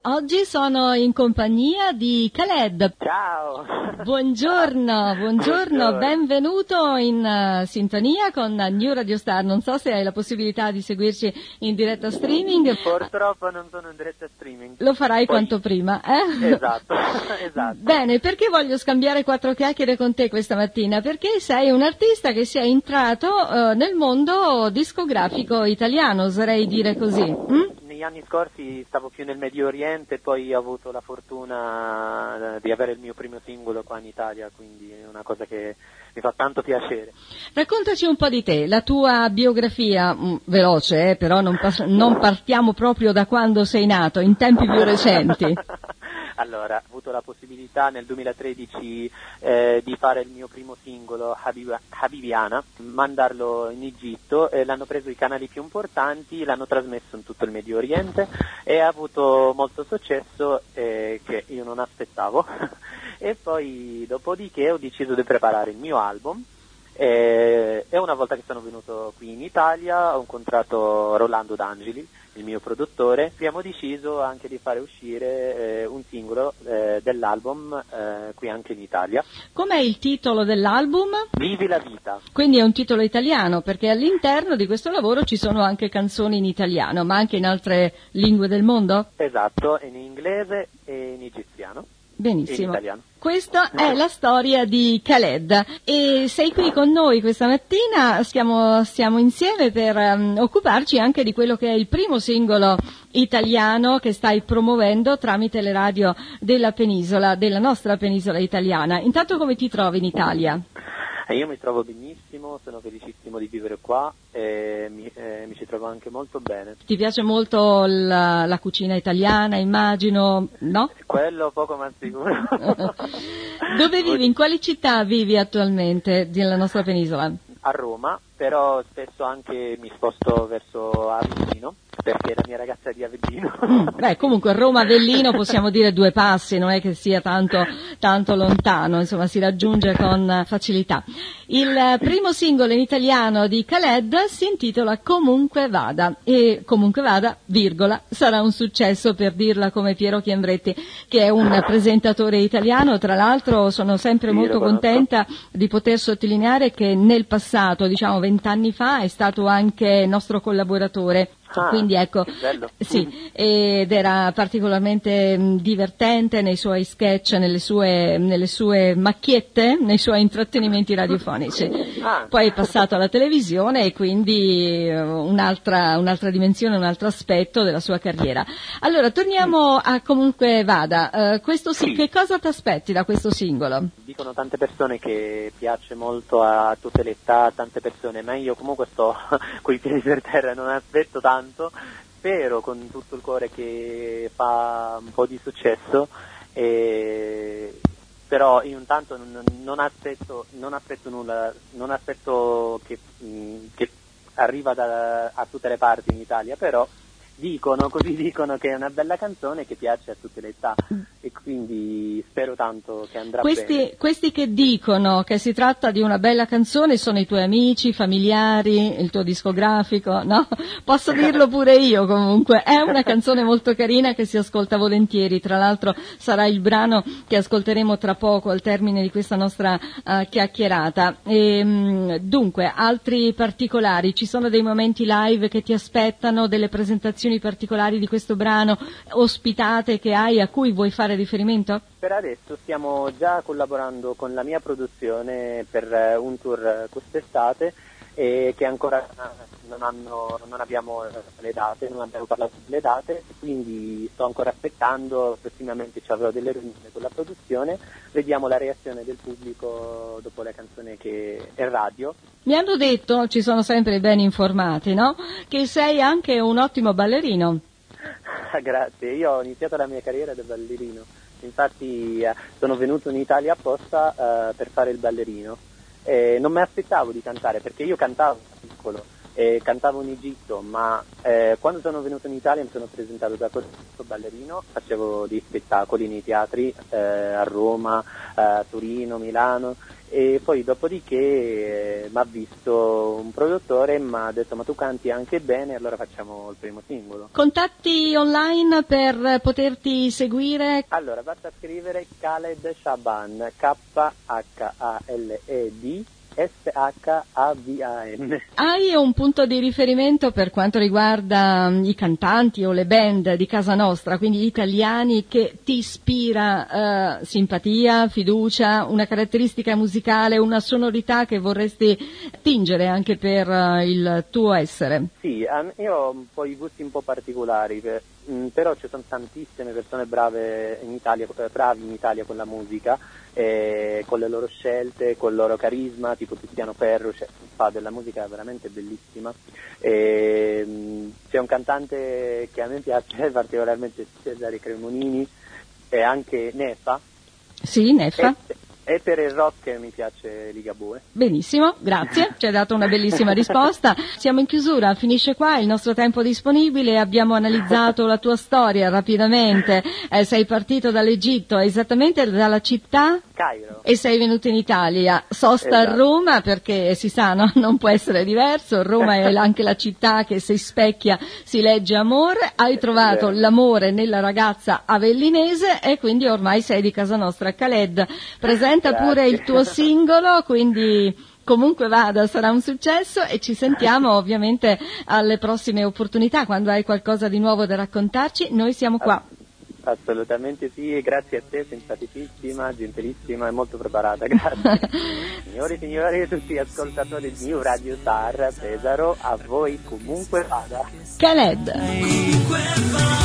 Oggi sono in compagnia di Khaled. Ciao! Buongiorno, benvenuto in sintonia con New Radio Star. Non so se hai la possibilità di seguirci in diretta streaming. Purtroppo non sono in diretta streaming. Lo farai quanto prima, eh? Esatto. Bene, perché voglio scambiare quattro chiacchiere con te questa mattina? Perché sei un artista che si è entrato nel mondo discografico italiano, oserei dire così. Negli anni scorsi stavo più nel Medio Oriente, poi ho avuto la fortuna di avere il mio primo singolo qua in Italia, quindi è una cosa che mi fa tanto piacere. Raccontaci un po' di te, la tua biografia, veloce, però non partiamo proprio da quando sei nato, in tempi più recenti. Allora, ho avuto la possibilità nel 2013 di fare il mio primo singolo, Habibiana, mandarlo in Egitto, l'hanno preso i canali più importanti, l'hanno trasmesso in tutto il Medio Oriente e ha avuto molto successo che io non aspettavo. E poi dopodiché ho deciso di preparare il mio album. E una volta che sono venuto qui in Italia ho incontrato Rolando D'Angeli, il mio produttore. Abbiamo deciso anche di fare uscire un singolo dell'album qui anche in Italia. Com'è il titolo dell'album? Vivi la vita. Quindi è un titolo italiano, perché all'interno di questo lavoro ci sono anche canzoni in italiano, ma anche in altre lingue del mondo? Esatto, in inglese e in egiziano. Benissimo. Questa è la storia di Khaled e sei qui con noi questa mattina, siamo insieme per occuparci anche di quello che è il primo singolo italiano che stai promuovendo tramite le radio della penisola, della nostra penisola italiana. Intanto come ti trovi in Italia? Io mi trovo benissimo, sono felicissimo di vivere qua e mi ci trovo anche molto bene. Ti piace molto la cucina italiana, immagino, no? Quello poco ma sicuro. Dove vivi? In quali città vivi attualmente della nostra penisola? A Roma, però spesso anche mi sposto verso Avellino, perché la mia ragazza è di Avellino. Beh, comunque Roma-Avellino possiamo dire due passi, non è che sia tanto lontano, insomma si raggiunge con facilità. Il primo singolo in italiano di Khaled si intitola Comunque Vada e Comunque Vada, virgola, sarà un successo, per dirla come Piero Chiambretti, che è un presentatore italiano. Tra l'altro sono sempre molto contenta di poter sottolineare che nel passato, diciamo 20 anni fa, è stato anche nostro collaboratore. Quindi ecco, sì, ed era particolarmente divertente nei suoi sketch, nelle sue macchiette, nei suoi intrattenimenti radiofonici. Poi è passato alla televisione e quindi un'altra dimensione, un altro aspetto della sua carriera. Allora, torniamo a Comunque Vada. Che cosa ti aspetti da questo singolo? Dicono tante persone che piace molto a tutte le età, tante persone, ma io comunque sto coi piedi per terra, non aspetto tanto. Spero con tutto il cuore che fa un po' di successo, però io intanto non aspetto nulla, non aspetto che arriva a tutte le parti in Italia, però dicono che è una bella canzone che piace a tutte le età e quindi spero tanto che andrà bene. Questi che dicono che si tratta di una bella canzone sono i tuoi amici, familiari, il tuo discografico, no? Posso dirlo pure io comunque, è una canzone molto carina che si ascolta volentieri, tra l'altro sarà il brano che ascolteremo tra poco al termine di questa nostra chiacchierata. Dunque, altri particolari, ci sono dei momenti live che ti aspettano, delle presentazioni particolari di questo brano ospitate che hai, a cui vuoi fare riferimento? Per adesso stiamo già collaborando con la mia produzione per un tour quest'estate e che ancora non abbiamo le date, non abbiamo parlato delle date, quindi sto ancora aspettando, prossimamente ci avrò delle riunioni con la produzione, vediamo la reazione del pubblico dopo la canzone che è radio. Mi hanno detto, ci sono sempre ben informati, no? Che sei anche un ottimo ballerino. Grazie, io ho iniziato la mia carriera da ballerino, infatti sono venuto in Italia apposta per fare il ballerino. Non mi aspettavo di cantare perché io cantavo da piccolo, cantavo in Egitto, ma quando sono venuto in Italia mi sono presentato da corso ballerino, facevo dei spettacoli nei teatri a Roma, a Torino, Milano, e poi dopodiché mi ha visto un produttore e mi ha detto ma tu canti anche bene, allora facciamo il primo singolo. Contatti online per poterti seguire? Allora basta scrivere Khaled Shaban, Khaled Shaban. Hai un punto di riferimento per quanto riguarda i cantanti o le band di casa nostra, quindi italiani, che ti ispira simpatia, fiducia, una caratteristica musicale, una sonorità che vorresti attingere anche per il tuo essere? Sì, io ho un po' i gusti un po' particolari, però ci sono tantissime persone bravi in Italia con la musica, con le loro scelte, con il loro carisma, tipo Tiziano Ferro, fa della musica veramente bellissima. C'è un cantante che a me piace particolarmente, Cesare Cremonini, e anche Nefa. Sì, Nefa. E per il rock mi piace Ligabue. Benissimo, grazie, ci hai dato una bellissima risposta. Siamo in chiusura, finisce qua il nostro tempo disponibile, abbiamo analizzato la tua storia rapidamente, sei partito dall'Egitto, esattamente dalla città? Cairo. E sei venuto in Italia, sosta a Roma, perché si sa, no? Non può essere diverso, Roma è anche la città che si specchia, si legge amore, hai trovato l'amore nella ragazza avellinese e quindi ormai sei di casa nostra. Khaled, presenta pure il tuo singolo, quindi comunque vada, sarà un successo e ci sentiamo ovviamente alle prossime opportunità, quando hai qualcosa di nuovo da raccontarci, noi siamo qua. Assolutamente sì, grazie a te, simpaticissima, gentilissima e molto preparata, grazie. Signori e signori, tutti gli ascoltatori di New Radio Star, Pesaro, a voi comunque vada. Khaled.